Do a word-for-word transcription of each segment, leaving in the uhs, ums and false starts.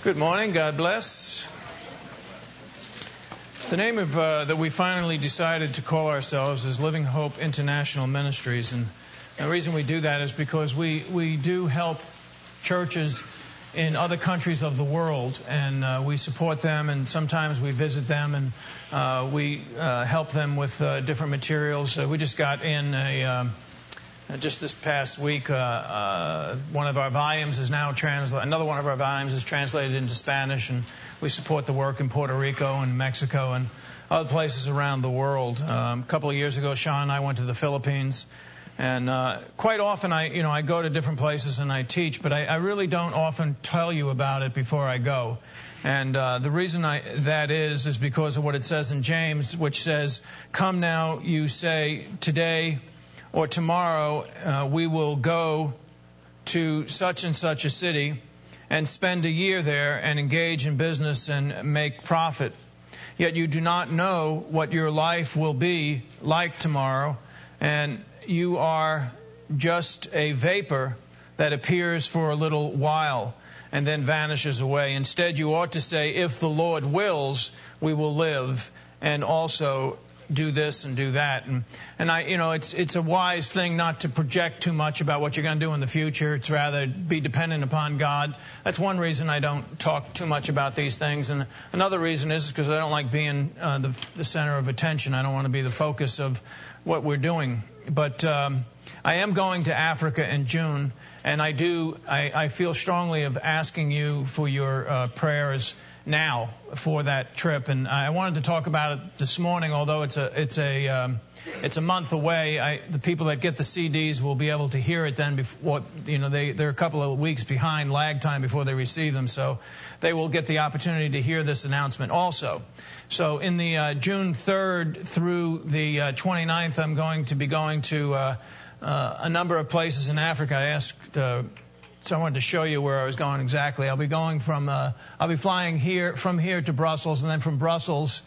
Good morning. God bless. The name of uh, that we finally decided to call ourselves is Living Hope International Ministries, and the reason we do that is because we we do help churches in other countries of the world, and uh, we support them, and sometimes we visit them, and uh, we uh, help them with uh, different materials. Uh, we just got in a um, just this past week, uh, uh, one of our volumes is now translated. Another one of our volumes is translated into Spanish, and we support the work in Puerto Rico and Mexico and other places around the world. Um, a couple of years ago, Sean and I went to the Philippines. And uh, quite often, I, you know, I go to different places and I teach, but I, I really don't often tell you about it before I go. And uh, the reason I, that is is because of what it says in James, which says, "Come now, you say, today or tomorrow uh, we will go to such and such a city and spend a year there and engage in business and make profit. Yet you do not know what your life will be like tomorrow, and you are just a vapor that appears for a little while and then vanishes away. Instead, you ought to say, if the Lord wills, we will live and also do this and do that." And, and I, you know, it's, it's a wise thing not to project too much about what you're going to do in the future. It's rather be dependent upon God. That's one reason I don't talk too much about these things. And another reason is because I don't like being uh, the, the center of attention. I don't want to be the focus of what we're doing. But um, I am going to Africa in June, and I do, I, I feel strongly of asking you for your uh, prayers now for that trip. And I wanted to talk about it this morning, although it's a it's a um, it's a month away. I, the people that get the C Ds will be able to hear it then. Before, you know, they they're a couple of weeks behind lag time before they receive them, so they will get the opportunity to hear this announcement also. So in the uh, June third through the uh, twenty-ninth, I'm going to be going to uh, uh, a number of places in Africa. I asked. Uh, So I wanted to show you where I was going exactly. I'll be going from, uh, I'll be flying here, from here to Brussels, and then from Brussels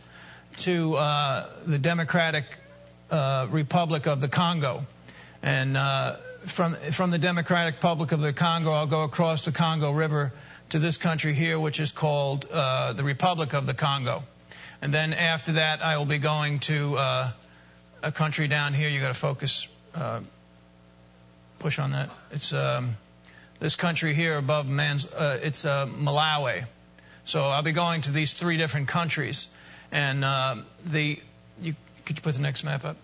to uh, the Democratic uh, Republic of the Congo. And uh, from from the Democratic Republic of the Congo, I'll go across the Congo River to this country here, which is called uh, the Republic of the Congo. And then after that, I will be going to uh, a country down here. You got to focus, uh, push on that. It's um, This country here above man's, uh, it's uh, Malawi. So I'll be going to these three different countries. And uh, the, you, could you put the next map up?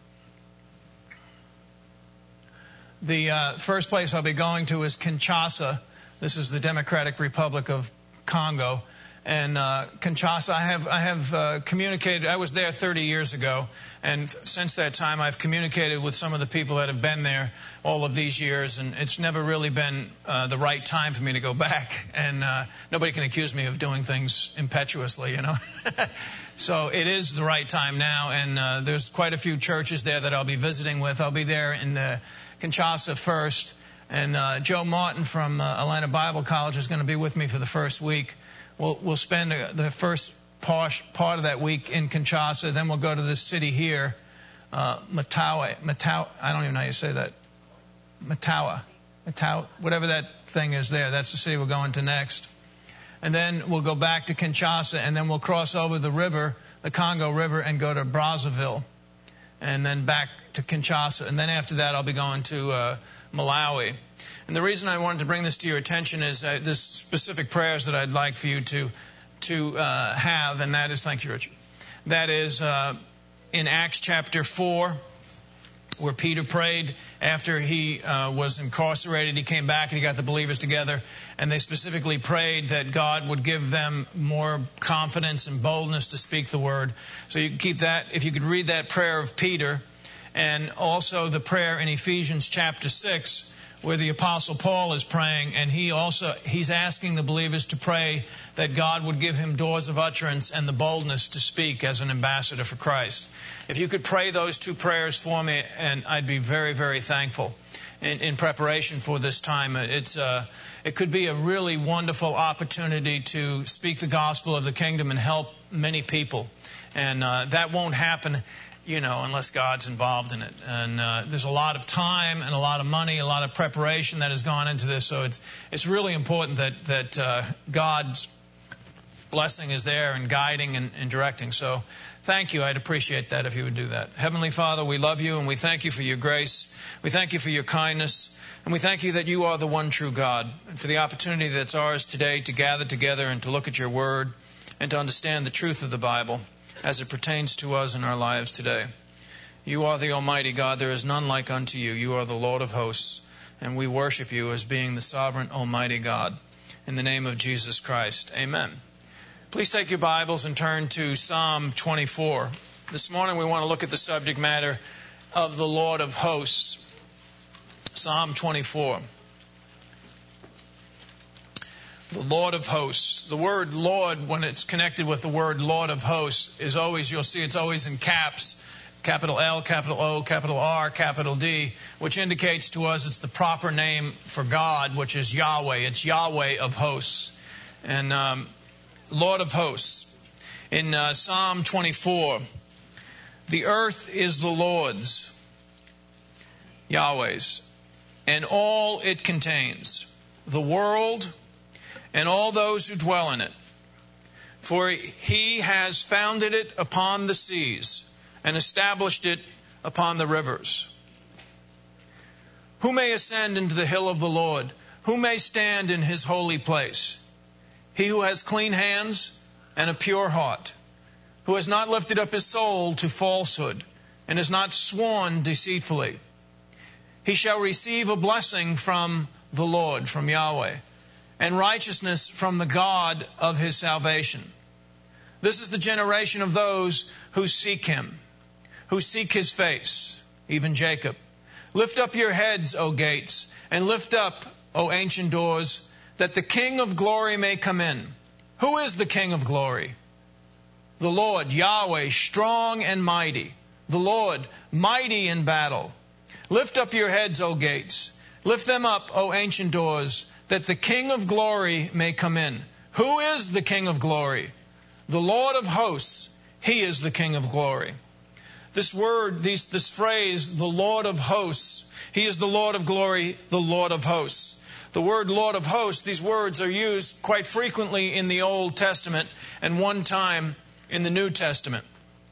The uh, first place I'll be going to is Kinshasa. This is the Democratic Republic of Congo. And uh, Kinshasa, I have I have uh, communicated. I was there thirty years ago, and since that time, I've communicated with some of the people that have been there all of these years, and it's never really been uh, the right time for me to go back. And uh, nobody can accuse me of doing things impetuously, you know. So it is the right time now, and uh, there's quite a few churches there that I'll be visiting with. I'll be there in uh, Kinshasa first, and uh, Joe Martin from uh, Atlanta Bible College is going to be with me for the first week. We'll, we'll spend the first part, part of that week in Kinshasa. Then we'll go to this city here, uh, Matawa, Matawa, I don't even know how you say that. Matawa, Matawa, whatever that thing is there. That's the city we're going to next. And then we'll go back to Kinshasa, and then we'll cross over the river, the Congo River, and go to Brazzaville. And then back to Kinshasa. And then after that, I'll be going to uh, Malawi. And the reason I wanted to bring this to your attention is uh, there's specific prayers that I'd like for you to to uh, have, and that is, thank you, Richard. That is uh, in Acts chapter four, where Peter prayed after he uh, was incarcerated. He came back and he got the believers together, and they specifically prayed that God would give them more confidence and boldness to speak the word. So you can keep that, if you could read that prayer of Peter, and also the prayer in Ephesians chapter six, where the Apostle Paul is praying, and he also he's asking the believers to pray that God would give him doors of utterance and the boldness to speak as an ambassador for Christ. If you could pray those two prayers for me, and I'd be very, very thankful in, in preparation for this time. It's uh, it could be a really wonderful opportunity to speak the gospel of the kingdom and help many people, and uh, that won't happen, you know, unless God's involved in it. And uh, there's a lot of time and a lot of money, a lot of preparation that has gone into this. So it's it's really important that that uh, God's blessing is there and guiding and, and directing. So thank you. I'd appreciate that if you would do that. Heavenly Father, we love you and we thank you for your grace. We thank you for your kindness. And we thank you that you are the one true God, and for the opportunity that's ours today to gather together and to look at your word and to understand the truth of the Bible as it pertains to us in our lives today. You are the Almighty God. There is none like unto you. You are the Lord of hosts, and we worship you as being the sovereign Almighty God. In the name of Jesus Christ, amen. Please take your Bibles and turn to Psalm twenty-four. This morning we want to look at the subject matter of the Lord of hosts. Psalm twenty-four. The Lord of hosts. The word Lord, when it's connected with the word Lord of hosts, is always, you'll see it's always in caps. Capital L, capital O, capital R, capital D, which indicates to us it's the proper name for God, which is Yahweh. It's Yahweh of hosts. And um, Lord of hosts. In uh, Psalm twenty-four, the earth is the Lord's, Yahweh's, and all it contains, the world and all those who dwell in it. For he has founded it upon the seas and established it upon the rivers. Who may ascend into the hill of the Lord? Who may stand in his holy place? He who has clean hands and a pure heart, who has not lifted up his soul to falsehood and has not sworn deceitfully. He shall receive a blessing from the Lord, from Yahweh, and righteousness from the God of his salvation. This is the generation of those who seek him, who seek his face, even Jacob. Lift up your heads, O gates, and lift up, O ancient doors, that the King of glory may come in. Who is the King of glory? The Lord, Yahweh, strong and mighty. The Lord, mighty in battle. Lift up your heads, O gates. Lift them up, O ancient doors, that the King of glory may come in. Who is the King of glory? The Lord of hosts. He is the King of glory. This word, these, this phrase, the Lord of hosts, he is the Lord of glory, the Lord of hosts. The word Lord of hosts, these words are used quite frequently in the Old Testament and one time in the New Testament.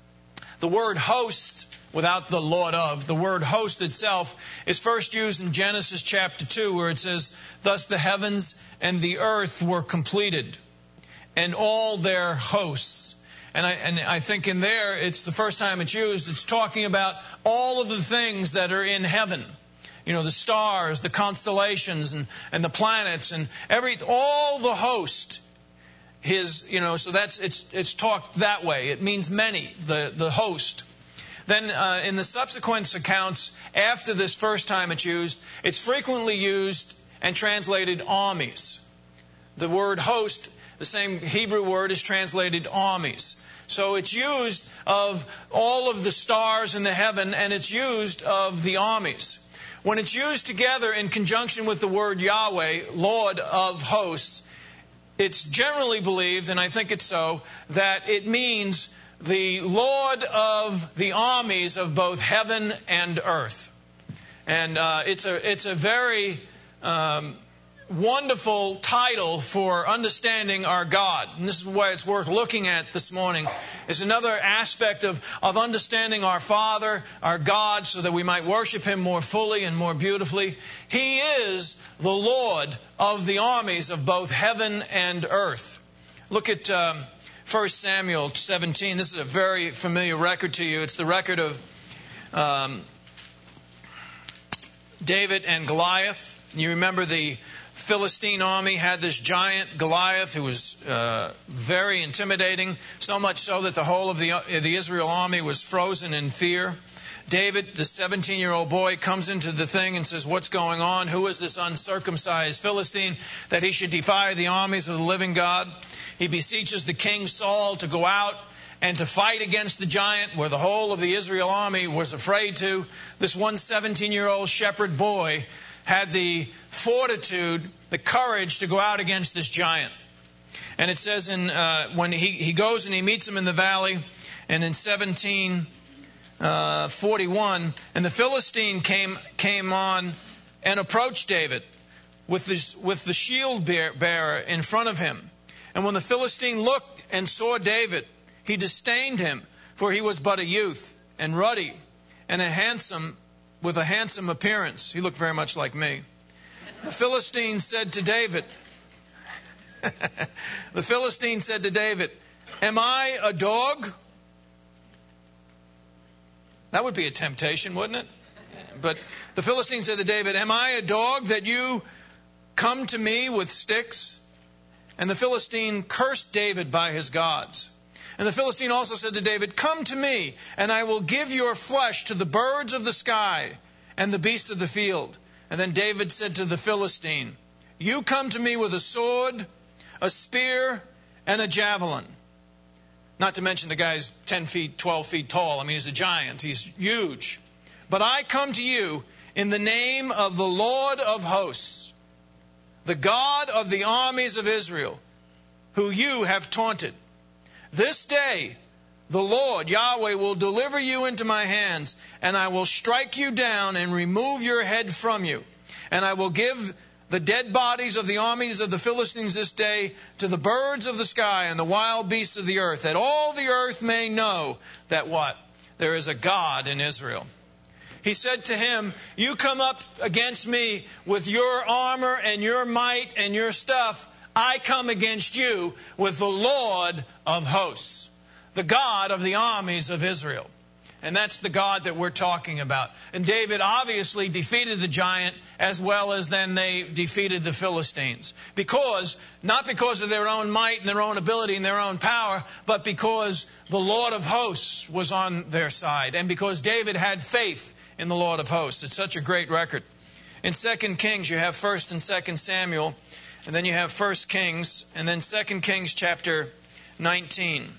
The word host, without the Lord of, the word host itself is first used in Genesis chapter two, where it says, thus the heavens and the earth were completed, and all their hosts. And I, and I think in there, it's the first time it's used, it's talking about all of the things that are in heaven. You know, the stars, the constellations, and, and the planets, and every, all the host. His, you know, so that's, it's, it's talked that way. It means many, the, the host. Then uh, in the subsequent accounts, after this first time it's used, it's frequently used and translated armies. The word host, the same Hebrew word, is translated armies. So it's used of all of the stars in the heaven, and it's used of the armies. When it's used together in conjunction with the word Yahweh, Lord of hosts, it's generally believed, and I think it's so, that it means the Lord of the armies of both heaven and earth. And uh, it's a it's a very um, wonderful title for understanding our God. And this is why it's worth looking at this morning. It's another aspect of, of understanding our Father, our God, so that we might worship him more fully and more beautifully. He is the Lord of the armies of both heaven and earth. Look at um, First Samuel seventeen. This is a very familiar record to you. It's the record of um, David and Goliath. You remember the Philistine army had this giant Goliath who was uh, very intimidating, so much so that the whole of the, uh, the Israel army was frozen in fear. David, the seventeen-year-old boy, comes into the thing and says, what's going on? Who is this uncircumcised Philistine that he should defy the armies of the living God? He beseeches the king Saul to go out and to fight against the giant where the whole of the Israel army was afraid to. This one seventeen-year-old shepherd boy had the fortitude, the courage to go out against this giant. And it says in uh, when he, he goes and he meets him in the valley, and in seventeen forty-one, and the Philistine came came on and approached David with this, with the shield bearer in front of him. And when the Philistine looked and saw David, he disdained him, for he was but a youth, and ruddy, and a handsome, with a handsome appearance. He looked very much like me. The Philistine said to David, the Philistine said to David, "Am I a dog?" That would be a temptation, wouldn't it? But the Philistine said to David, "Am I a dog that you come to me with sticks?" And the Philistine cursed David by his gods. And the Philistine also said to David, "Come to me, and I will give your flesh to the birds of the sky and the beasts of the field." And then David said to the Philistine, "You come to me with a sword, a spear, and a javelin." Not to mention the guy's ten feet, twelve feet tall. I mean, he's a giant. He's huge. "But I come to you in the name of the Lord of hosts, the God of the armies of Israel, who you have taunted. This day the Lord, Yahweh, will deliver you into my hands, and I will strike you down and remove your head from you. And I will give the dead bodies of the armies of the Philistines this day to the birds of the sky and the wild beasts of the earth, that all the earth may know that" what? "There is a God in Israel." He said to him, "You come up against me with your armor and your might and your stuff. I come against you with the Lord of hosts, the God of the armies of Israel." And that's the God that we're talking about. And David obviously defeated the giant as well as then they defeated the Philistines. Because, not because of their own might and their own ability and their own power, but because the Lord of hosts was on their side. And because David had faith in the Lord of hosts. It's such a great record. In Second Kings, you have First and Second Samuel, and then you have First Kings, and then Second Kings chapter nineteen.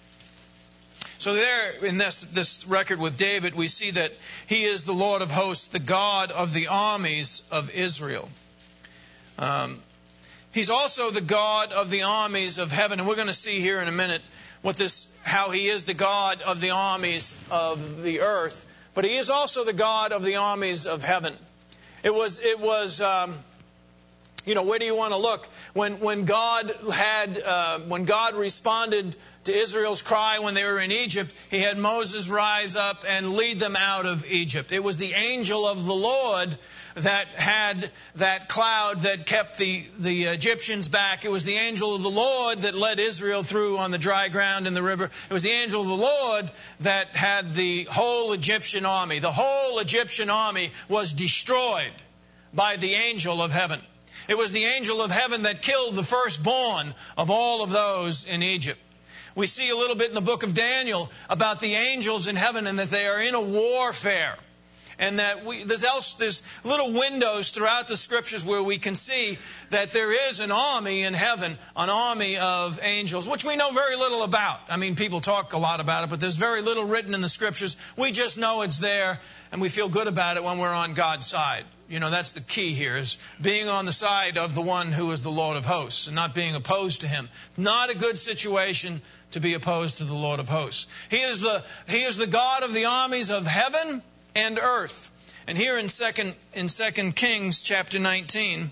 So there, in this, this record with David, we see that he is the Lord of hosts, the God of the armies of Israel. Um, he's also the God of the armies of heaven, and we're going to see here in a minute what this, how he is the God of the armies of the earth. But he is also the God of the armies of heaven. It was, it was, um, you know, where do you want to look? When, when God had, uh, when God responded to Israel's cry when they were in Egypt, he had Moses rise up and lead them out of Egypt. It was the angel of the Lord that had that cloud that kept the, the Egyptians back. It was the angel of the Lord that led Israel through on the dry ground in the river. It was the angel of the Lord that had the whole Egyptian army. The whole Egyptian army was destroyed by the angel of heaven. It was the angel of heaven that killed the firstborn of all of those in Egypt. We see a little bit in the book of Daniel about the angels in heaven and that they are in a warfare. And that we, there's, else, there's little windows throughout the Scriptures where we can see that there is an army in heaven, an army of angels, which we know very little about. I mean, people talk a lot about it, but there's very little written in the Scriptures. We just know it's there, and we feel good about it when we're on God's side. You know, that's the key here, is being on the side of the one who is the Lord of hosts and not being opposed to him. Not a good situation to be opposed to the Lord of hosts. He is the, he is the God of the armies of heaven and earth. And here in second in Second Kings chapter nineteen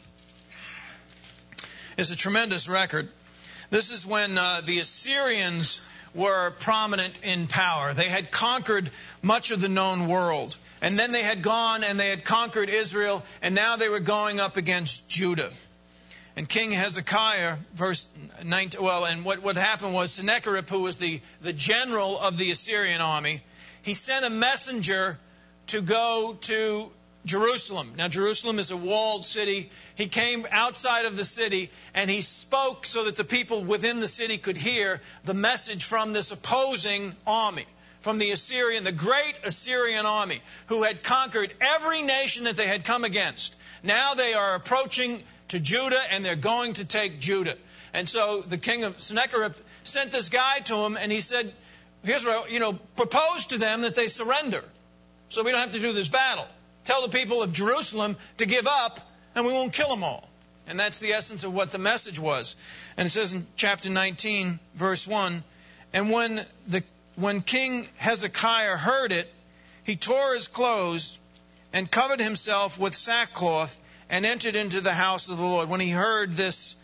is a tremendous record. This is when uh, the Assyrians were prominent in power. They had conquered much of the known world. And then they had gone and they had conquered Israel, and now they were going up against Judah. And King Hezekiah, verse nineteen, well, and what, what happened was Sennacherib, who was the, the general of the Assyrian army, he sent a messenger to go to Jerusalem. Now, Jerusalem is a walled city. He came outside of the city, and he spoke so that the people within the city could hear the message from this opposing army, from the Assyrian, the great Assyrian army, who had conquered every nation that they had come against. Now they are approaching to Judah, and they're going to take Judah. And so the king of Sennacherib sent this guy to him, and he said, here's what, you know, propose to them that they surrender, so we don't have to do this battle. Tell the people of Jerusalem to give up, and we won't kill them all. And that's the essence of what the message was. And it says in chapter nineteen, verse one, and when the when King Hezekiah heard it, he tore his clothes and covered himself with sackcloth and entered into the house of the Lord. When he heard this,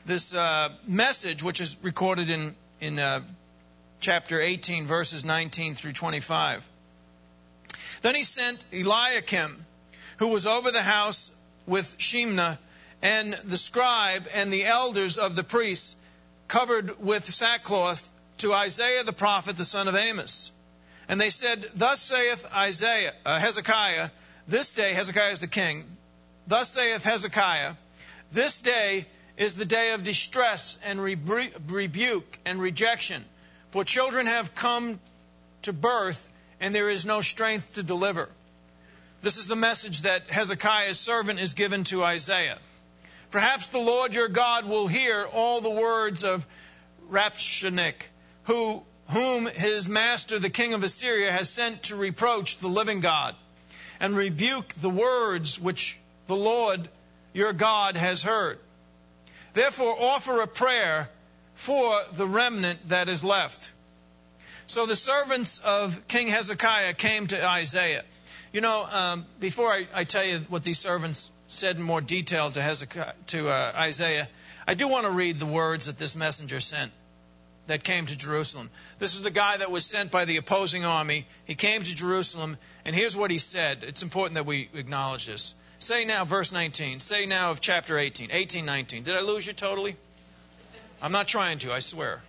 this uh, message, which is recorded in, in uh, chapter eighteen, verses nineteen through twenty-five. Then he sent Eliakim, who was over the house with Shemna, and the scribe and the elders of the priests, covered with sackcloth, to Isaiah the prophet, the son of Amos. And they said, Thus saith Isaiah, uh, Hezekiah, this day, Hezekiah is the king, Thus saith Hezekiah, this day is the day of distress and rebu- rebuke and rejection, for children have come to birth, and there is no strength to deliver. This is the message that Hezekiah's servant is given to Isaiah. Perhaps the Lord your God will hear all the words of Rabshakeh, who whom his master, the king of Assyria, has sent to reproach the living God, and rebuke the words which the Lord your God has heard. Therefore offer a prayer for the remnant that is left. So the servants of King Hezekiah came to Isaiah. You know, um, before I, I tell you what these servants said in more detail to Hezekiah, to uh, Isaiah, I do want to read the words that this messenger sent that came to Jerusalem. This is the guy that was sent by the opposing army. He came to Jerusalem, and here's what he said. It's important that we acknowledge this. Say now, verse nineteen. Say now of chapter eighteen. eighteen, nineteen. Did I lose you totally? I'm not trying to, I swear.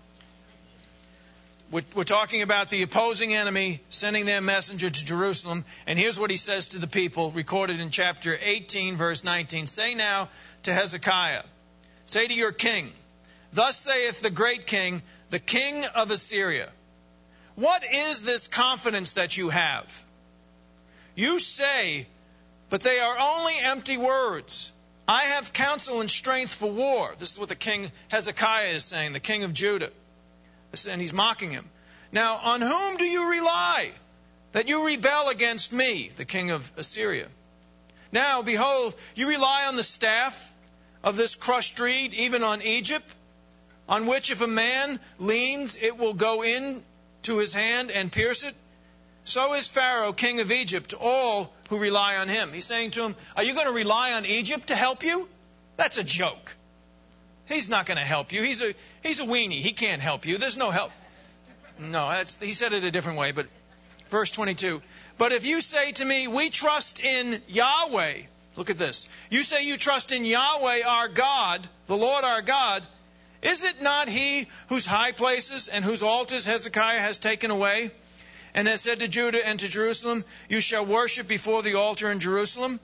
We're, we're talking about the opposing enemy sending their messenger to Jerusalem, and here's what he says to the people, recorded in chapter eighteen, verse nineteen. Say now to Hezekiah, say to your king, Thus saith the great king, the king of Assyria, what is this confidence that you have? You say, but they are only empty words. I have counsel and strength for war. This is what the king Hezekiah is saying, the king of Judah. And he's mocking him. Now, on whom do you rely, that you rebel against me, the king of Assyria? Now, behold, you rely on the staff of this crushed reed, even on Egypt, on which if a man leans, it will go in to his hand and pierce it. So is Pharaoh, king of Egypt, to all who rely on him. He's saying to him, are you going to rely on Egypt to help you? That's a joke. He's not going to help you. He's a he's a weenie. He can't help you. There's no help. No, that's, he said it a different way, but verse twenty-two. But if you say to me, we trust in Yahweh. Look at this. You say you trust in Yahweh our God, the Lord our God. Is it not he whose high places and whose altars Hezekiah has taken away, and has said to Judah and to Jerusalem, you shall worship before the altar in Jerusalem?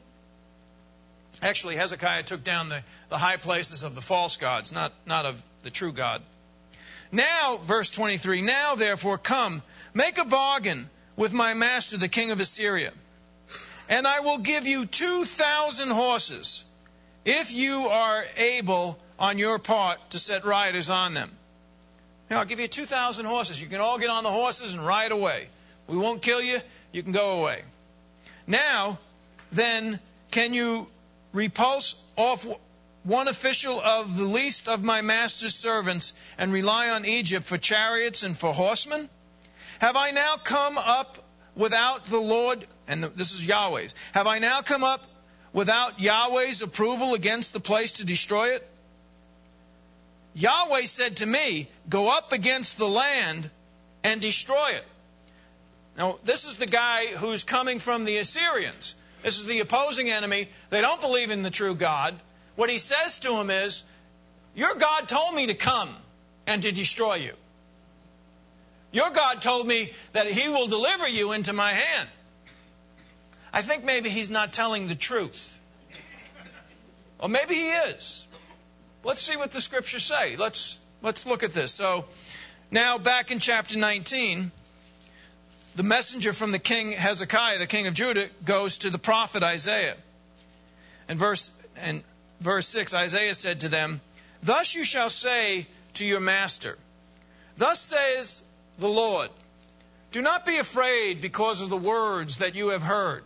Actually, Hezekiah took down the, the high places of the false gods, not, not of the true God. Now, verse twenty-three, now therefore come, make a bargain with my master, the king of Assyria, and I will give you two thousand horses, if you are able on your part to set riders on them. Now, I'll give you two thousand horses. You can all get on the horses and ride away. We won't kill you. You can go away. Now, then, can you repulse off one official of the least of my master's servants and rely on Egypt for chariots and for horsemen? Have I now come up without the Lord, and this is Yahweh's, have I now come up without Yahweh's approval against the place to destroy it? Yahweh said to me, go up against the land and destroy it. Now, this is the guy who's coming from the Assyrians. This is the opposing enemy. They don't believe in the true God. What he says to him is, your God told me to come and to destroy you. Your God told me that he will deliver you into my hand. I think maybe he's not telling the truth. Or maybe he is. Let's see what the scriptures say. Let's, let's look at this. So, now back in chapter nineteen, the messenger from the king Hezekiah, the king of Judah, goes to the prophet Isaiah. And verse, and verse six, Isaiah said to them, thus you shall say to your master, thus says the Lord, do not be afraid because of the words that you have heard,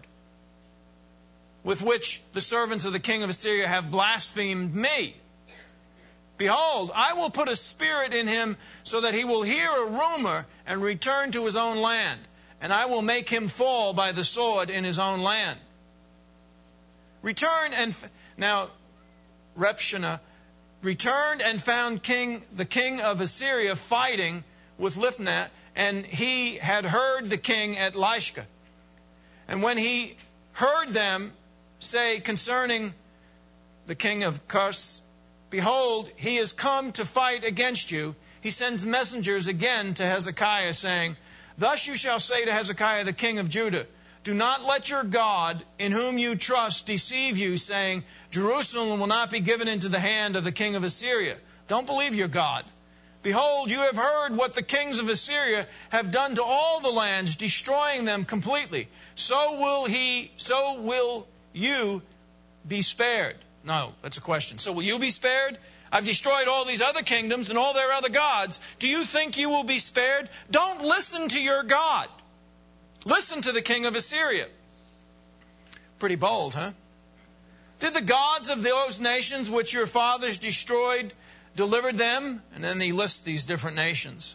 with which the servants of the king of Assyria have blasphemed me. Behold, I will put a spirit in him so that he will hear a rumor and return to his own land. And I will make him fall by the sword in his own land. Return and... F- now, Rabshakeh returned and found king the king of Assyria fighting with Libnah, and he had heard the king at Lishka. And when he heard them say concerning the king of Kars, behold, he is come to fight against you, he sends messengers again to Hezekiah, saying, thus you shall say to Hezekiah the king of Judah, do not let your God, in whom you trust, deceive you, saying, Jerusalem will not be given into the hand of the king of Assyria. Don't believe your God. Behold, you have heard what the kings of Assyria have done to all the lands, destroying them completely. So will he, so will you be spared. No, that's a question. So will you be spared? I've destroyed all these other kingdoms and all their other gods. Do you think you will be spared? Don't listen to your God. Listen to the king of Assyria. Pretty bold, huh? Did the gods of those nations which your fathers destroyed deliver them? And then he lists these different nations.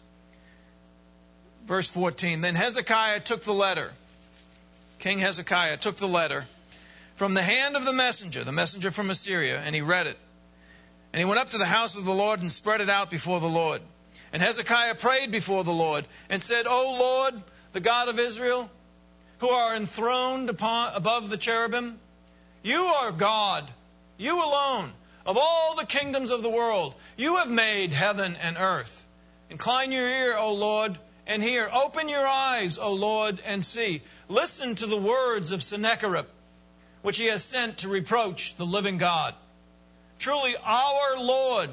Verse fourteen, then Hezekiah took the letter. King Hezekiah took the letter from the hand of the messenger, the messenger from Assyria, and he read it. And he went up to the house of the Lord and spread it out before the Lord. And Hezekiah prayed before the Lord and said, O Lord, the God of Israel, who are enthroned upon above the cherubim, you are God, you alone, of all the kingdoms of the world. You have made heaven and earth. Incline your ear, O Lord, and hear. Open your eyes, O Lord, and see. Listen to the words of Sennacherib, which he has sent to reproach the living God. Truly, our Lord,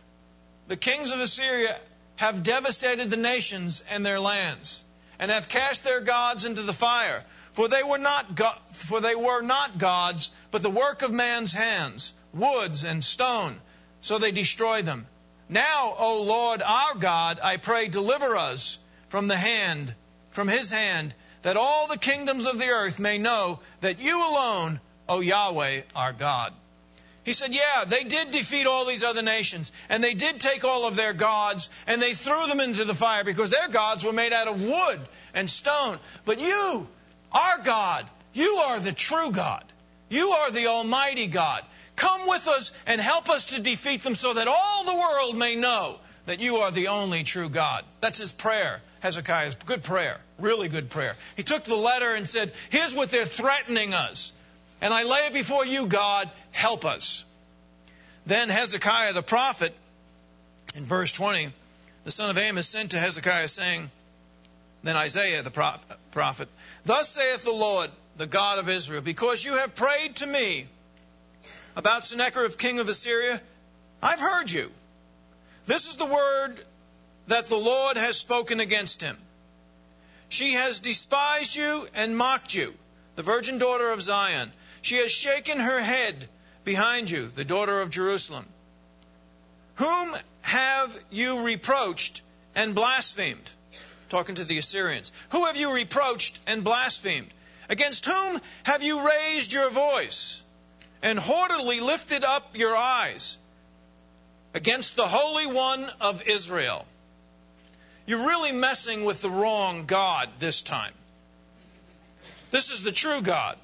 the kings of Assyria, have devastated the nations and their lands, and have cast their gods into the fire. For they were not go- for they were not gods, but the work of man's hands, woods and stone. So they destroyed them. Now, O Lord our God, I pray, deliver us from the hand, from his hand, that all the kingdoms of the earth may know that you alone, O Yahweh, are God. He said, yeah, they did defeat all these other nations, and they did take all of their gods, and they threw them into the fire, because their gods were made out of wood and stone. But you, our God, you are the true God. You are the Almighty God. Come with us and help us to defeat them, so that all the world may know that you are the only true God. That's his prayer, Hezekiah's good prayer, really good prayer. He took the letter and said, here's what they're threatening us. And I lay it before you, God, help us. Then Hezekiah the prophet, in verse twenty, the son of Amos sent to Hezekiah, saying, then Isaiah the prophet, thus saith the Lord, the God of Israel, because you have prayed to me about Sennacherib, king of Assyria, I've heard you. This is the word that the Lord has spoken against him. She has despised you and mocked you, the virgin daughter of Zion. She has shaken her head behind you, the daughter of Jerusalem. Whom have you reproached and blasphemed? Talking to the Assyrians. Who have you reproached and blasphemed? Against whom have you raised your voice and haughtily lifted up your eyes? Against the Holy One of Israel. You're really messing with the wrong God this time. This is the true God.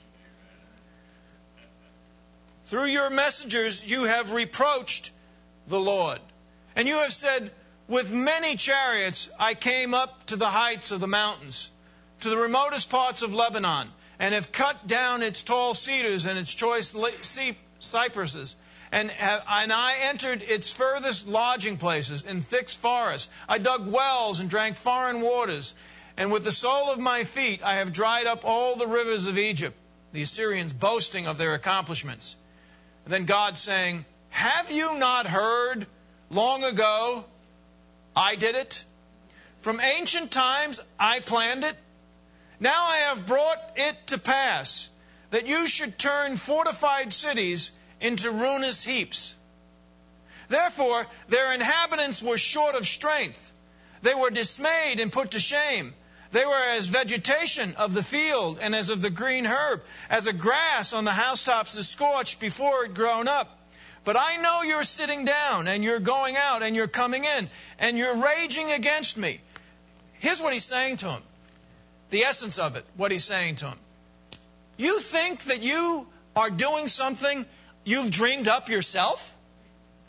Through your messengers you have reproached the Lord. And you have said, with many chariots I came up to the heights of the mountains, to the remotest parts of Lebanon, and have cut down its tall cedars and its choice cypresses. And, have, and I entered its furthest lodging places in thick forests. I dug wells and drank foreign waters. And with the sole of my feet I have dried up all the rivers of Egypt. The Assyrians boasting of their accomplishments. And then God saying, have you not heard long ago I did it? From ancient times I planned it. Now I have brought it to pass that you should turn fortified cities into ruinous heaps. Therefore their inhabitants were short of strength. They were dismayed and put to shame. They were as vegetation of the field and as of the green herb, as a grass on the housetops is scorched before it grown up. But I know you're sitting down and you're going out and you're coming in and you're raging against me. Here's what he's saying to him. The essence of it, what he's saying to him. You think that you are doing something you've dreamed up yourself?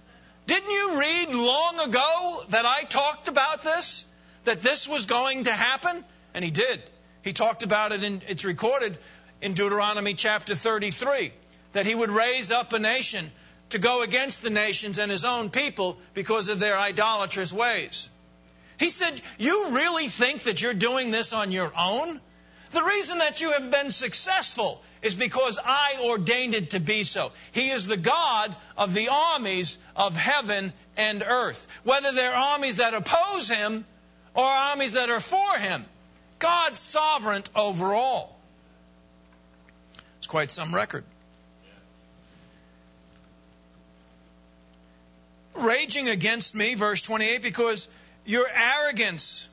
Didn't you read long ago that I talked about this? That this was going to happen? And he did. He talked about it, in, it's recorded in Deuteronomy chapter thirty-three, that he would raise up a nation to go against the nations and his own people because of their idolatrous ways. He said, you really think that you're doing this on your own? The reason that you have been successful is because I ordained it to be so. He is the God of the armies of heaven and earth. Whether they're armies that oppose him or armies that are for him, God's sovereign over all. It's quite some record. Raging against me, verse twenty-eight, because your arrogance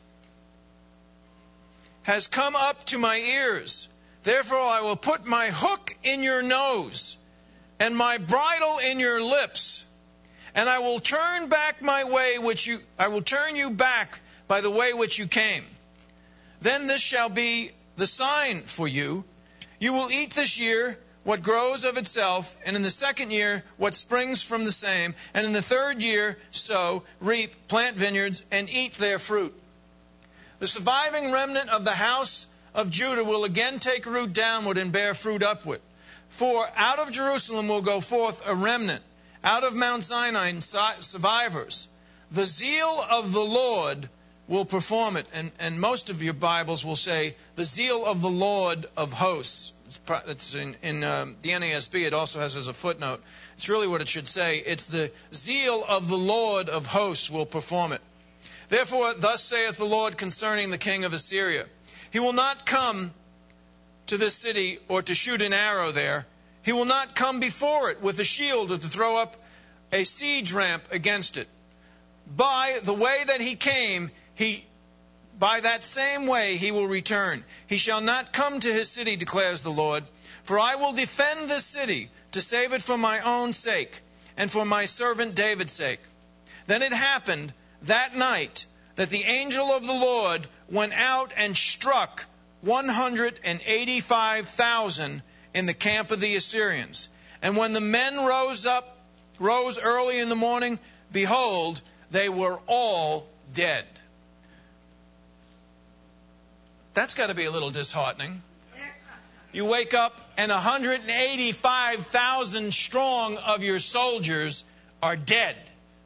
has come up to my ears. Therefore I will put my hook in your nose and my bridle in your lips, and I will turn back my way which you I will turn you back by the way which you came. Then this shall be the sign for you. You will eat this year what grows of itself, and in the second year what springs from the same, and in the third year sow, reap, plant vineyards, and eat their fruit. The surviving remnant of the house of Judah will again take root downward and bear fruit upward. For out of Jerusalem will go forth a remnant, out of Mount Sinai survivors. The zeal of the Lord will perform it. And, and most of your Bibles will say, the zeal of the Lord of hosts. It's in, in um, the N A S B. It also has as a footnote. It's really what it should say. It's the zeal of the Lord of hosts will perform it. Therefore, thus saith the Lord concerning the king of Assyria. He will not come to this city or to shoot an arrow there. He will not come before it with a shield or to throw up a siege ramp against it. By the way that he came, he by that same way he will return. He shall not come to his city, declares the Lord. For I will defend this city to save it for my own sake and for my servant David's sake. Then it happened that night that the angel of the Lord went out and struck one hundred eighty-five thousand in the camp of the Assyrians. And when the men rose up, rose early in the morning, behold, they were all dead. That's got to be a little disheartening. You wake up and one hundred eighty-five thousand strong of your soldiers are dead.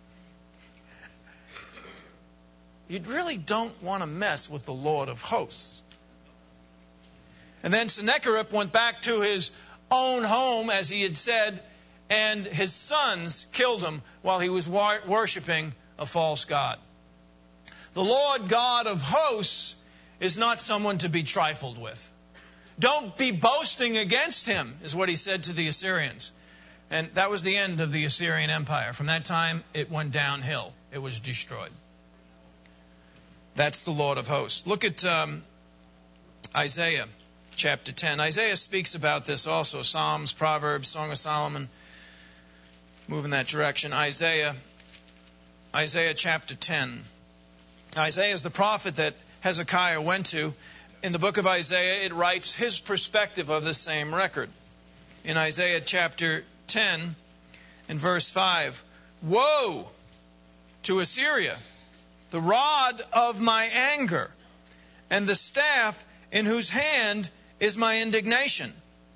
You really don't want to mess with the Lord of hosts. And then Sennacherib went back to his own home, as he had said, and his sons killed him while he was worshiping a false god. The Lord God of hosts is not someone to be trifled with. Don't be boasting against him, is what he said to the Assyrians. And that was the end of the Assyrian Empire. From that time, it went downhill. It was destroyed. That's the Lord of hosts. Look at um, Isaiah chapter ten. Isaiah speaks about this also. Psalms, Proverbs, Song of Solomon. Move in that direction. Isaiah, Isaiah chapter ten. Isaiah is the prophet that Hezekiah went to. In the book of Isaiah, it writes his perspective of the same record. In Isaiah chapter ten, in verse five, woe to Assyria, the rod of my anger, and the staff in whose hand is my indignation.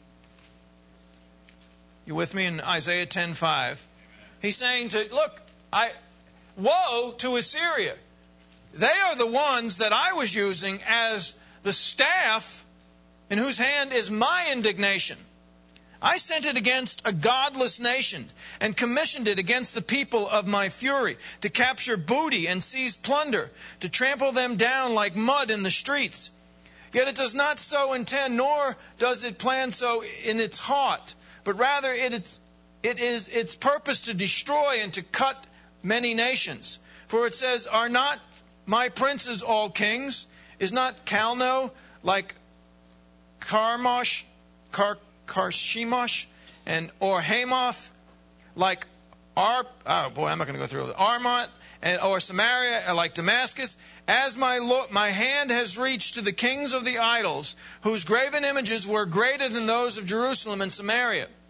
You with me in Isaiah ten five? He's saying to, look, I, woe to Assyria. They are the ones that I was using as the staff in whose hand is my indignation. I sent it against a godless nation and commissioned it against the people of my fury to capture booty and seize plunder, to trample them down like mud in the streets. Yet it does not so intend, nor does it plan so in its heart, but rather it is, it is its purpose to destroy and to cut many nations. For it says, are not my princes all kings? Is not Calno like Carmosh, Car, Karshemosh, and or Hamath like Ar? Oh boy, I'm not going to go through it. Armont and or Samaria like Damascus. As my Lord, my hand has reached to the kings of the idols, whose graven images were greater than those of Jerusalem and Samaria.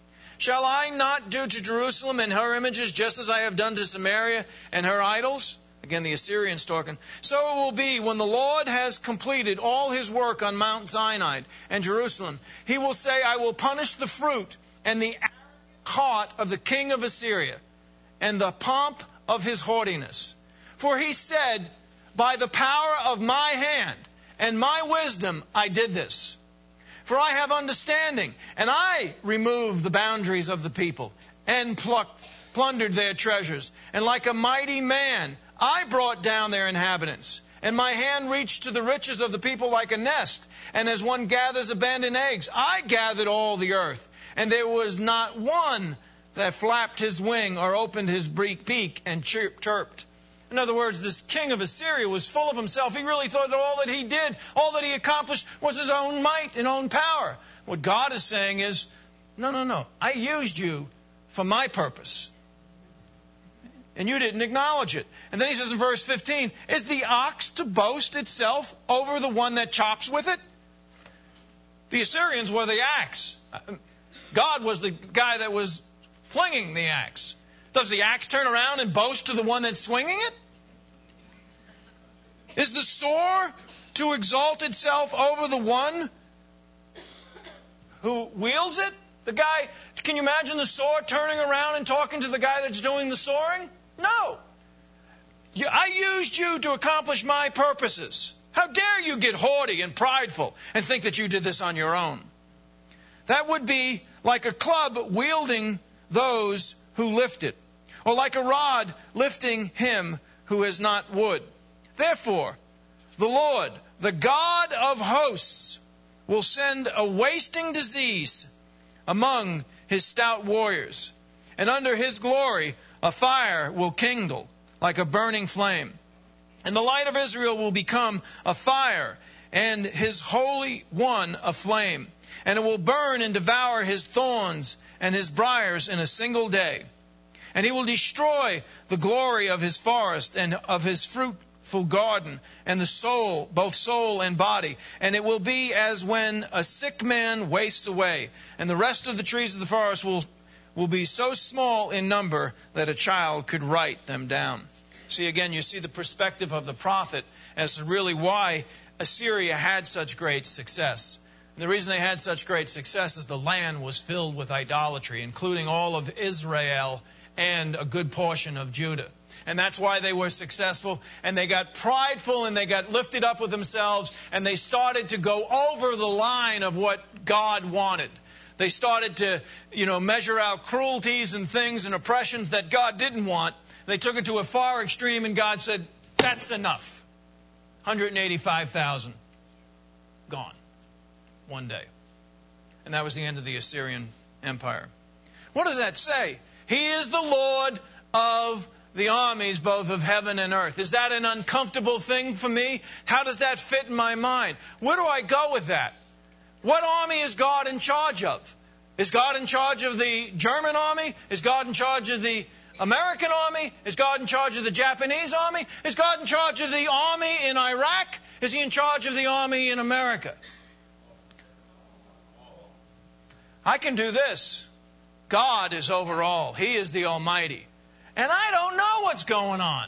Shall I not do to Jerusalem and her images just as I have done to Samaria and her idols? Again, the Assyrians talking. So it will be when the Lord has completed all his work on Mount Sinai and Jerusalem. He will say, I will punish the fruit and the heart of the king of Assyria and the pomp of his haughtiness. For he said, by the power of my hand and my wisdom I did this. For I have understanding, and I removed the boundaries of the people and plucked, plundered their treasures. And like a mighty man, I brought down their inhabitants. And my hand reached to the riches of the people like a nest. And as one gathers abandoned eggs, I gathered all the earth. And there was not one that flapped his wing or opened his beak and chirped. In other words, this king of Assyria was full of himself. He really thought that all that he did, all that he accomplished, was his own might and own power. What God is saying is, no, no, no. I used you for my purpose. And you didn't acknowledge it. And then he says in verse fifteen, is the ox to boast itself over the one that chops with it? The Assyrians were the axe. God was the guy that was flinging the axe. Does the axe turn around and boast to the one that's swinging it? Is the sword to exalt itself over the one who wields it? The guy, can you imagine the sword turning around and talking to the guy that's doing the soaring? No. You, I used you to accomplish my purposes. How dare you get haughty and prideful and think that you did this on your own? That would be like a club wielding those who lift it, or like a rod lifting him who has not wood. Therefore, the Lord, the God of hosts, will send a wasting disease among his stout warriors, and under his glory a fire will kindle like a burning flame. And the light of Israel will become a fire, and his Holy One a flame. And it will burn and devour his thorns and his briars in a single day. And he will destroy the glory of his forest and of his fruitful garden and the soul, both soul and body. And it will be as when a sick man wastes away, and the rest of the trees of the forest will, will be so small in number that a child could write them down. See, again, you see the perspective of the prophet as to really why Assyria had such great success. And the reason they had such great success is the land was filled with idolatry, including all of Israel and a good portion of Judah. And that's why they were successful. And they got prideful and they got lifted up with themselves. And they started to go over the line of what God wanted. They started to, you know, measure out cruelties and things and oppressions that God didn't want. They took it to a far extreme, and God said, that's enough. one hundred eighty-five thousand gone one day. And that was the end of the Assyrian Empire. What does that say? He is the Lord of the armies, both of heaven and earth. Is that an uncomfortable thing for me? How does that fit in my mind? Where do I go with that? What army is God in charge of? Is God in charge of the German army? Is God in charge of the American army? Is God in charge of the Japanese army? Is God in charge of the army in Iraq? Is he in charge of the army in America? I can do this. God is over all. He is the Almighty. And I don't know what's going on.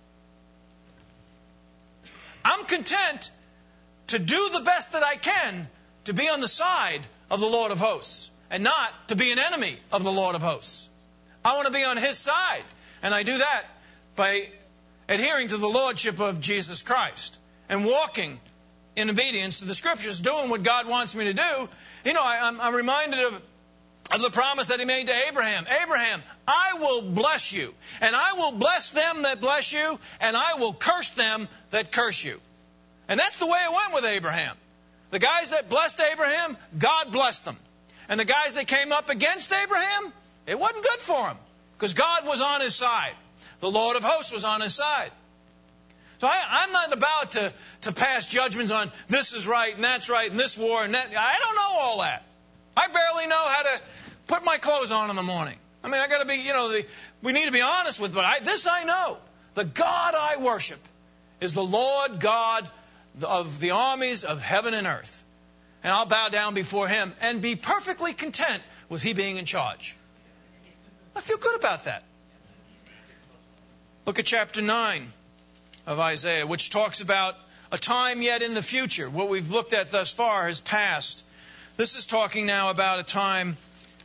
I'm content to do the best that I can to be on the side of the Lord of hosts and not to be an enemy of the Lord of hosts. I want to be on his side. And I do that by adhering to the lordship of Jesus Christ and walking in obedience to the Scriptures, doing what God wants me to do. You know, I, I'm, I'm reminded of, of the promise that he made to Abraham. Abraham, I will bless you, and I will bless them that bless you, and I will curse them that curse you. And that's the way it went with Abraham. The guys that blessed Abraham, God blessed them. And the guys that came up against Abraham, it wasn't good for him, because God was on his side. The Lord of hosts was on his side. So I, I'm not about to, to pass judgments on this is right and that's right and this war and that. I don't know all that. I barely know how to put my clothes on in the morning. I mean, I got to be, you know, the, we need to be honest with, but I, this I know. The God I worship is the Lord God of the armies of heaven and earth. And I'll bow down before him and be perfectly content with he being in charge. I feel good about that. Look at chapter nine of Isaiah, which talks about a time yet in the future. What we've looked at thus far has passed. This is talking now about a time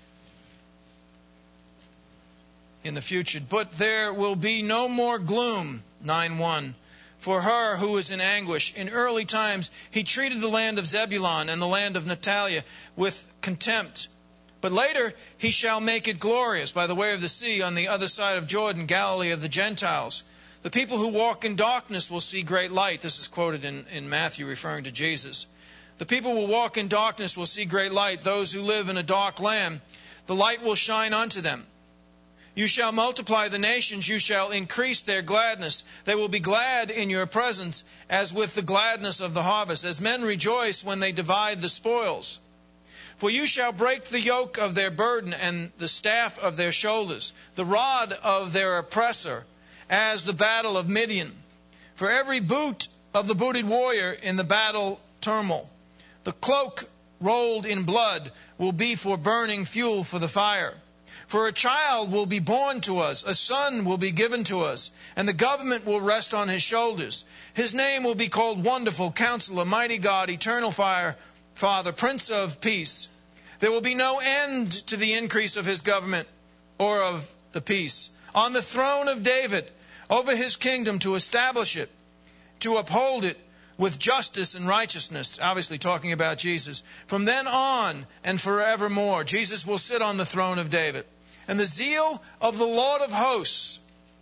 in the future. But there will be no more gloom, nine one, for her who is in anguish. In early times he treated the land of Zebulun and the land of Naphtali with contempt. But later he shall make it glorious by the way of the sea on the other side of Jordan, Galilee of the Gentiles. The people who walk in darkness will see great light. This is quoted in, in Matthew, referring to Jesus. The people who walk in darkness will see great light. Those who live in a dark land, the light will shine unto them. You shall multiply the nations, you shall increase their gladness. They will be glad in your presence, as with the gladness of the harvest, as men rejoice when they divide the spoils. For you shall break the yoke of their burden and the staff of their shoulders, the rod of their oppressor, as the battle of Midian. For every boot of the booted warrior in the battle turmoil, the cloak rolled in blood will be for burning fuel for the fire. For a child will be born to us, a son will be given to us, and the government will rest on his shoulders. His name will be called Wonderful, Counselor, Mighty God, Eternal Fire, Father, Prince of Peace. There will be no end to the increase of his government or of the peace. On the throne of David, over his kingdom, to establish it, to uphold it with justice and righteousness, obviously talking about Jesus. From then on and forevermore, Jesus will sit on the throne of David. And the zeal of the Lord of hosts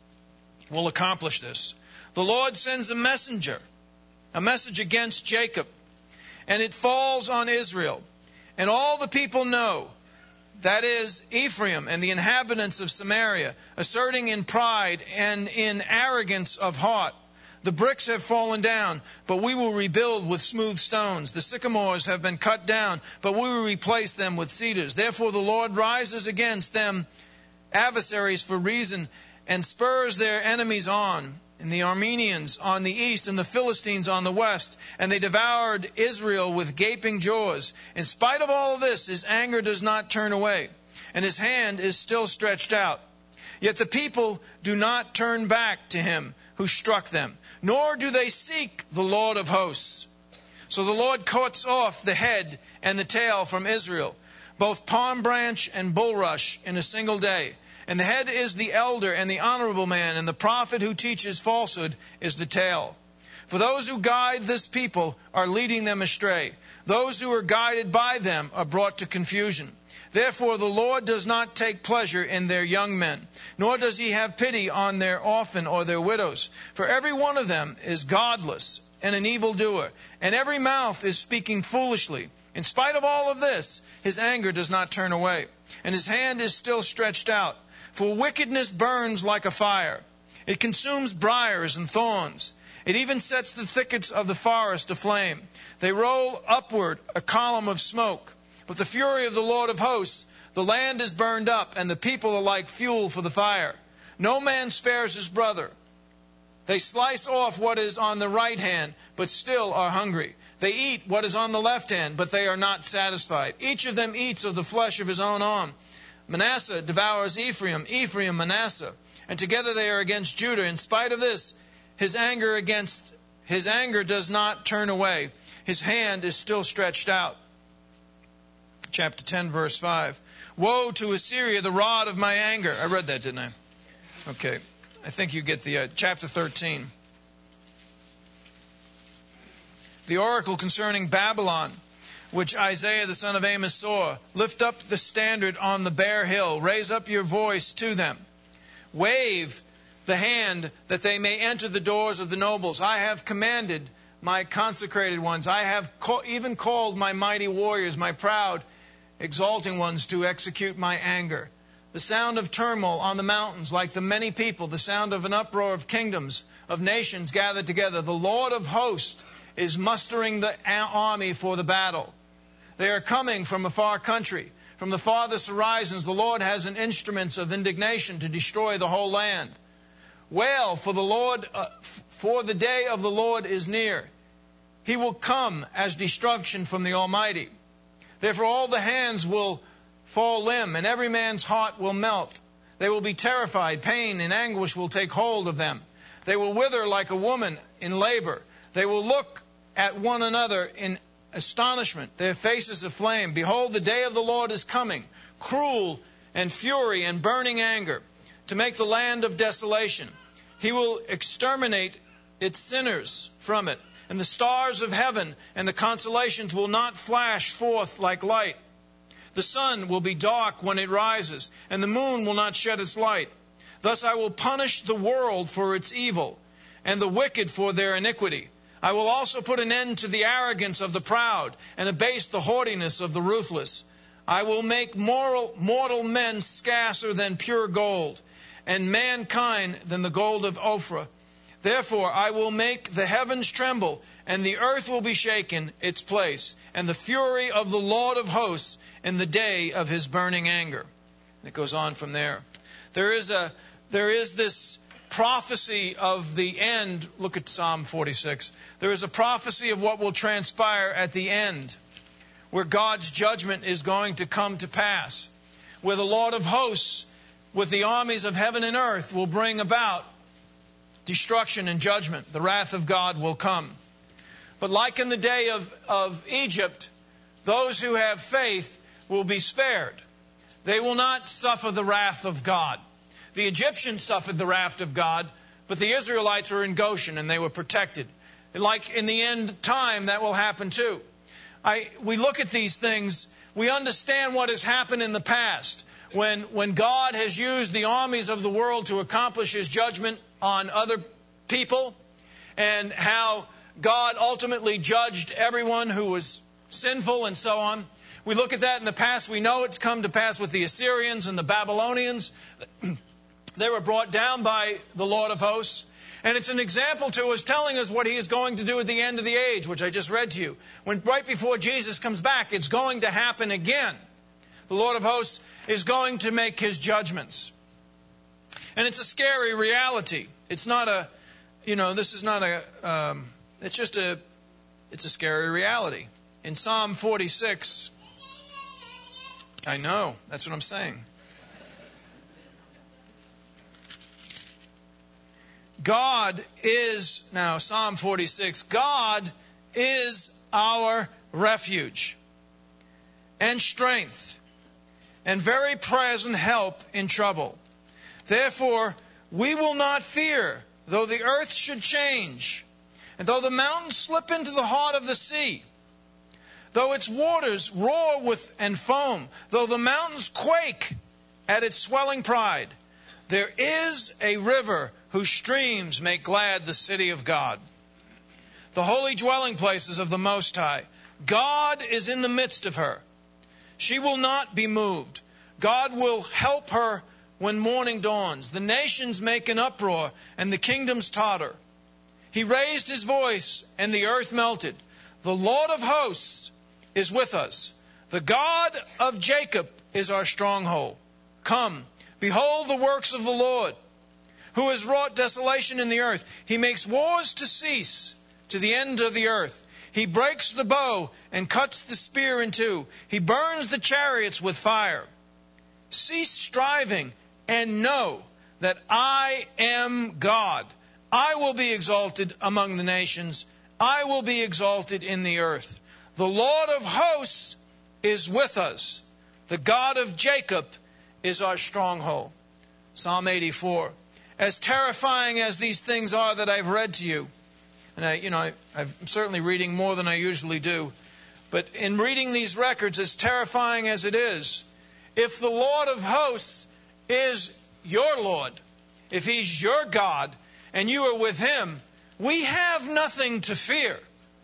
will accomplish this. The Lord sends a messenger, a message against Jacob, and it falls on Israel. And all the people know, that is, Ephraim and the inhabitants of Samaria, asserting in pride and in arrogance of heart, the bricks have fallen down, but we will rebuild with smooth stones. The sycamores have been cut down, but we will replace them with cedars. Therefore the Lord rises against them adversaries for reason, and spurs their enemies on, and the Arameans on the east, and the Philistines on the west. And they devoured Israel with gaping jaws. In spite of all of this, his anger does not turn away, and his hand is still stretched out. Yet the people do not turn back to him who struck them, nor do they seek the Lord of hosts. So the Lord cuts off the head and the tail from Israel, both palm branch and bulrush, in a single day. And the head is the elder and the honorable man, and the prophet who teaches falsehood is the tail. For those who guide this people are leading them astray. Those who are guided by them are brought to confusion. Therefore the Lord does not take pleasure in their young men, nor does he have pity on their orphan or their widows. For every one of them is godless and an evildoer, and every mouth is speaking foolishly. In spite of all of this, his anger does not turn away, and his hand is still stretched out. For wickedness burns like a fire. It consumes briars and thorns. It even sets the thickets of the forest aflame. They roll upward a column of smoke. But the fury of the Lord of hosts, the land is burned up, and the people are like fuel for the fire. No man spares his brother. They slice off what is on the right hand, but still are hungry. They eat what is on the left hand, but they are not satisfied. Each of them eats of the flesh of his own arm. Manasseh devours Ephraim, Ephraim Manasseh, and together they are against Judah. In spite of this, his anger against his anger does not turn away. His hand is still stretched out. Chapter ten, verse five. Woe to Assyria, the rod of my anger. I read that, didn't I? Okay. I think you get the uh, chapter thirteen. The oracle concerning Babylon, which Isaiah the son of Amos saw. Lift up the standard on the bare hill. Raise up your voice to them. Wave the hand that they may enter the doors of the nobles. I have commanded my consecrated ones. I have co- even called my mighty warriors, my proud, exalting ones, to execute my anger. The sound of turmoil on the mountains, like the many people, the sound of an uproar of kingdoms, of nations gathered together. The Lord of hosts is mustering the army for the battle. They are coming from a far country. From the farthest horizons, the Lord has an instruments of indignation to destroy the whole land. Wail, for the Lord, uh, for the day of the Lord is near. He will come as destruction from the Almighty. Therefore all the hands will fall limb, and every man's heart will melt. They will be terrified. Pain and anguish will take hold of them. They will wither like a woman in labor. They will look at one another in astonishment, their faces aflame. Behold, the day of the Lord is coming, cruel and fury and burning anger, to make the land of desolation. He will exterminate its sinners from it, and the stars of heaven and the constellations will not flash forth like light. The sun will be dark when it rises, and the moon will not shed its light. Thus I will punish the world for its evil, and the wicked for their iniquity. I will also put an end to the arrogance of the proud, and abase the haughtiness of the ruthless. I will make moral, mortal men scarcer than pure gold, and mankind than the gold of Ophrah. Therefore I will make the heavens tremble, and the earth will be shaken its place, and the fury of the Lord of hosts in the day of his burning anger. And it goes on from there. There is a there is this prophecy of the end. Look at Psalm forty-six. There is a prophecy of what will transpire at the end, where God's judgment is going to come to pass, where the Lord of hosts with the armies of heaven and earth will bring about destruction and judgment. The wrath of God will come. But like in the day of, of Egypt, those who have faith will be spared. They will not suffer the wrath of God. The Egyptians suffered the wrath of God, but the Israelites were in Goshen and they were protected. And like in the end time, that will happen too. I, we look at these things, we understand what has happened in the past. When, when God has used the armies of the world to accomplish his judgment on other people, and how God ultimately judged everyone who was sinful and so on. We look at that in the past. We know it's come to pass with the Assyrians and the Babylonians. They were brought down by the Lord of hosts. And it's an example to us, telling us what he is going to do at the end of the age, which I just read to you. When right before Jesus comes back, it's going to happen again. The Lord of hosts is going to make his judgments. And it's a scary reality. It's not a, you know, this is not a, um, it's just a, it's a scary reality. In Psalm forty-six, I know, that's what I'm saying. God is, now Psalm forty-six, God is our refuge and strength and very present help in trouble. Therefore, we will not fear, though the earth should change, and though the mountains slip into the heart of the sea, though its waters roar with and foam, though the mountains quake at its swelling pride. There is a river whose streams make glad the city of God, the holy dwelling places of the Most High. God is in the midst of her. She will not be moved. God will help her when morning dawns. The nations make an uproar, and the kingdoms totter. He raised his voice, and the earth melted. The Lord of hosts is with us. The God of Jacob is our stronghold. Come, behold the works of the Lord, who has wrought desolation in the earth. He makes wars to cease to the end of the earth. He breaks the bow and cuts the spear in two. He burns the chariots with fire. Cease striving and know that I am God. I will be exalted among the nations. I will be exalted in the earth. The Lord of hosts is with us. The God of Jacob is our stronghold. Psalm eighty-four. As terrifying as these things are that I've read to you, and I, you know, I, I'm certainly reading more than I usually do, but in reading these records, as terrifying as it is, if the Lord of hosts is your Lord, if he's your God, and you are with him, we have nothing to fear.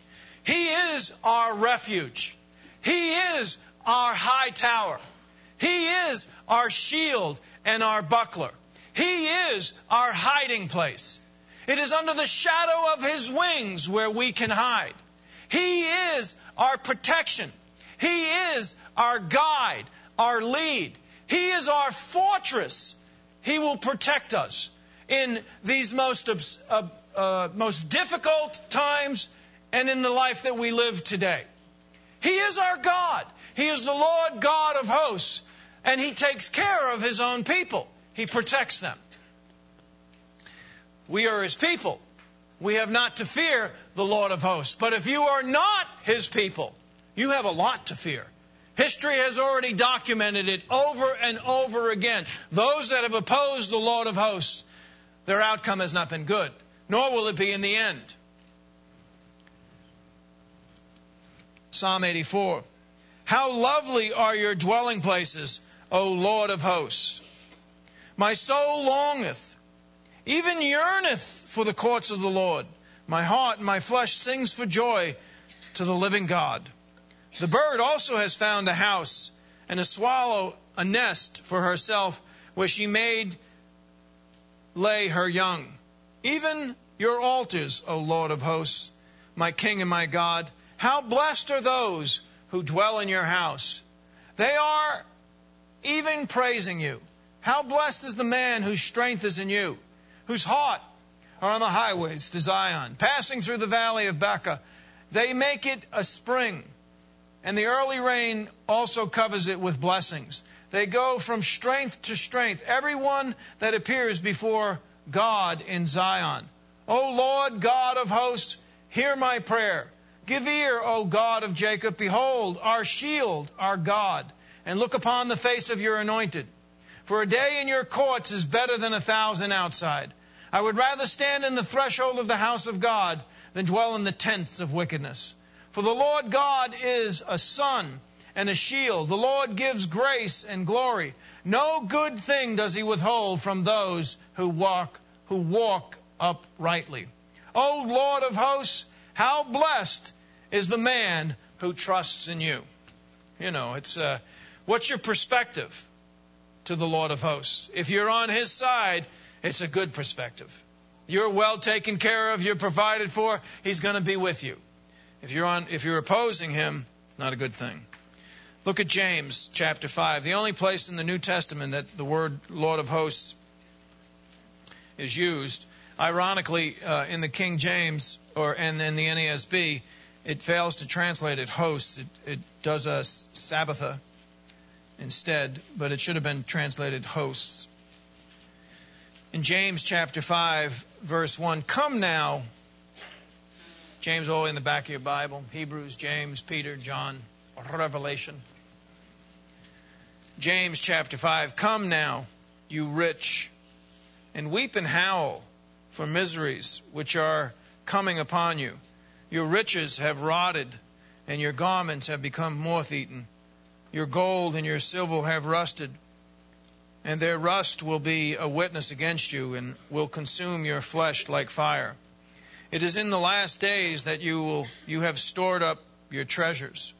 He is our refuge. He is our high tower. He is our shield and our buckler. He is our hiding place. It is under the shadow of his wings where we can hide. He is our protection. He is our guide, our lead. He is our fortress. He will protect us in these most, uh, uh, most difficult times and in the life that we live today. He is our God. He is the Lord God of hosts, and he takes care of his own people. He protects them. We are His people. We have not to fear the Lord of hosts. But if you are not His people, you have a lot to fear. History has already documented it over and over again. Those that have opposed the Lord of hosts, their outcome has not been good, nor will it be in the end. Psalm eighty-four. How lovely are your dwelling places, O Lord of hosts! My soul longeth, even yearneth for the courts of the Lord. My heart and my flesh sings for joy to the living God. The bird also has found a house, and a swallow a nest for herself, where she made lay her young. Even your altars, O Lord of hosts, my King and my God, how blessed are those who dwell in your house. They are even praising you. How blessed is the man whose strength is in you, whose heart are on the highways to Zion, passing through the valley of Baca. They make it a spring, and the early rain also covers it with blessings. They go from strength to strength, everyone that appears before God in Zion. O Lord God of hosts, hear my prayer. Give ear, O God of Jacob. Behold, our shield, our God, and look upon the face of your anointed. For a day in your courts is better than a thousand outside. I would rather stand in the threshold of the house of God than dwell in the tents of wickedness. For the Lord God is a sun and a shield. The Lord gives grace and glory. No good thing does He withhold from those who walk, who walk uprightly. O Lord of hosts, how blessed is the man who trusts in you. You know, it's uh, what's your perspective to the Lord of hosts? If you're on His side, it's a good perspective. You're well taken care of, you're provided for, He's going to be with you. If you're on, if you're opposing Him, not a good thing. Look at James chapter five, the only place in the New Testament that the word Lord of hosts is used. Ironically, uh, in the King James or and in the N A S B, it fails to translate it hosts. It, it does a Sabbatha instead, but it should have been translated hosts. In James chapter five, verse one, come now. James all in the back of your Bible. Hebrews, James, Peter, John, Revelation. James chapter five, come now, you rich, and weep and howl for miseries which are coming upon you. Your riches have rotted, and your garments have become moth-eaten. Your gold and your silver have rusted, and their rust will be a witness against you, and will consume your flesh like fire. It is in the last days that you will you have stored up your treasures.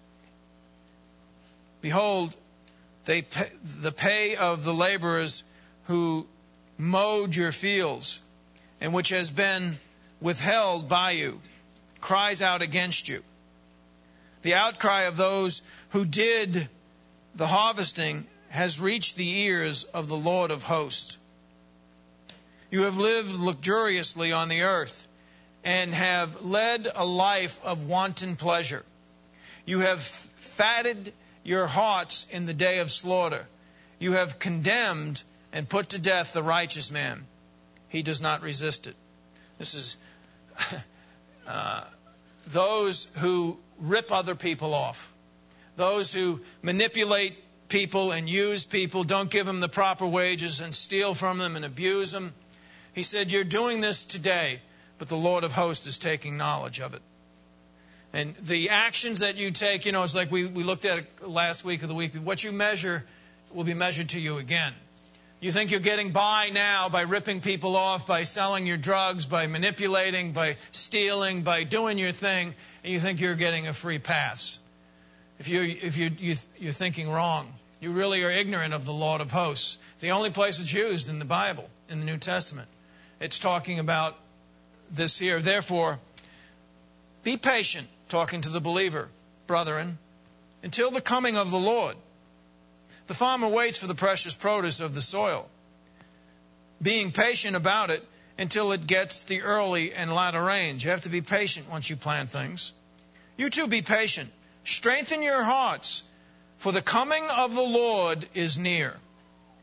Behold, they pay, the pay of the laborers who mowed your fields, and which has been withheld by you, cries out against you. The outcry of those who did the harvesting has reached the ears of the Lord of hosts. You have lived luxuriously on the earth, and have led a life of wanton pleasure. You have fatted your hearts in the day of slaughter. You have condemned and put to death the righteous man. He does not resist it. This is uh, those who rip other people off. Those who manipulate people and use people, don't give them the proper wages and steal from them and abuse them. He said, you're doing this today, but the Lord of hosts is taking knowledge of it. And the actions that you take, you know, it's like we, we looked at it last week or the week. What you measure will be measured to you again. You think you're getting by now by ripping people off, by selling your drugs, by manipulating, by stealing, by doing your thing, and you think you're getting a free pass. If you if you, you you're thinking wrong, you really are ignorant of the Lord of hosts. It's the only place it's used in the Bible, in the New Testament. It's talking about this here. Therefore, be patient, talking to the believer, brethren, until the coming of the Lord. The farmer waits for the precious produce of the soil, being patient about it until it gets the early and latter rains. You have to be patient once you plant things. You too be patient. Strengthen your hearts, for the coming of the Lord is near.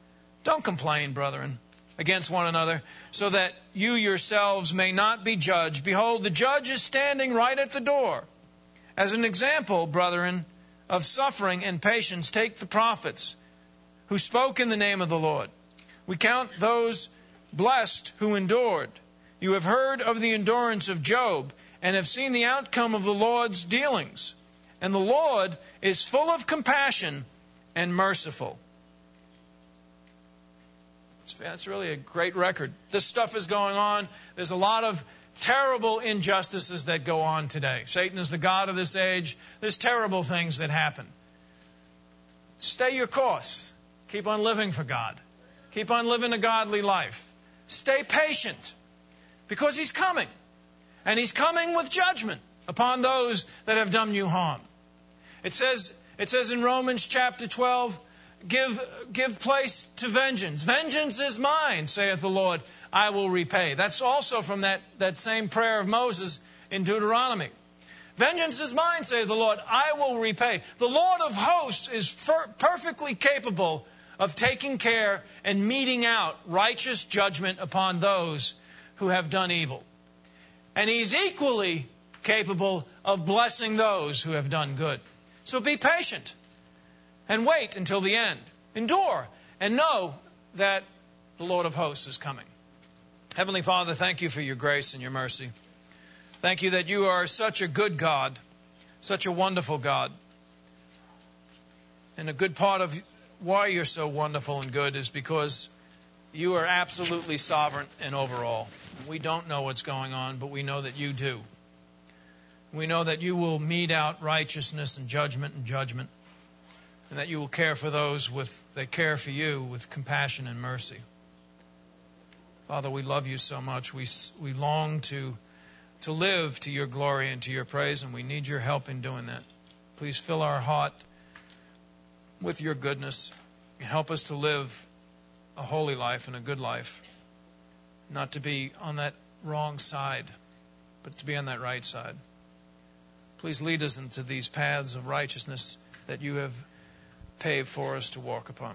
Don't complain, brethren, against one another, so that you yourselves may not be judged. Behold, the judge is standing right at the door. As an example, brethren, of suffering and patience, take the prophets who spoke in the name of the Lord. We count those blessed who endured. You have heard of the endurance of Job and have seen the outcome of the Lord's dealings. And the Lord is full of compassion and merciful. That's really a great record. This stuff is going on. There's a lot of terrible injustices that go on today. Satan is the god of this age. There's terrible things that happen. Stay your course. Keep on living for God. Keep on living a godly life. Stay patient, because He's coming. And He's coming with judgment upon those that have done you harm. It says, it says in Romans chapter twelve, Give, give place to vengeance. Vengeance is mine, saith the Lord, I will repay. That's also from that, that same prayer of Moses in Deuteronomy. Vengeance is mine, saith the Lord, I will repay. The Lord of hosts is fer- perfectly capable of taking care and meting out righteous judgment upon those who have done evil. And He's equally capable of blessing those who have done good. So be patient. And wait until the end. Endure and know that the Lord of hosts is coming. Heavenly Father, thank you for your grace and your mercy. Thank you that you are such a good God, such a wonderful God. And a good part of why you're so wonderful and good is because you are absolutely sovereign and over all. We don't know what's going on, but we know that you do. We know that you will mete out righteousness and judgment and judgment. And that you will care for those with that care for you with compassion and mercy. Father, we love you so much. We we long to to live to your glory and to your praise, and we need your help in doing that. Please fill our heart with your goodness and help us to live a holy life and a good life, not to be on that wrong side, but to be on that right side. Please lead us into these paths of righteousness that you have paved for us to walk upon.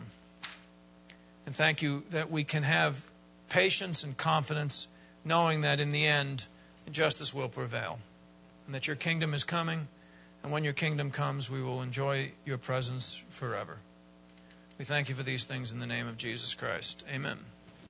And thank you that we can have patience and confidence, knowing that in the end, justice will prevail, and that your kingdom is coming, and when your kingdom comes, we will enjoy your presence forever. We thank you for these things in the name of Jesus Christ. Amen.